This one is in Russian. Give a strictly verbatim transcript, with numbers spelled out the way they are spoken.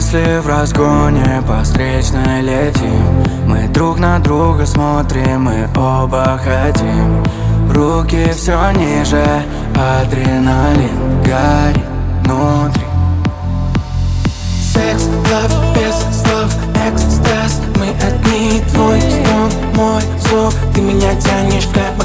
мысли в разгоне по встречной летим. Мы друг на друга смотрим, мы оба хотим. Руки все ниже, адреналин горит внутри. Секс, лав, без слов, экстаз. Мы одни, твой стон, мой зов. Ты меня тянешь, как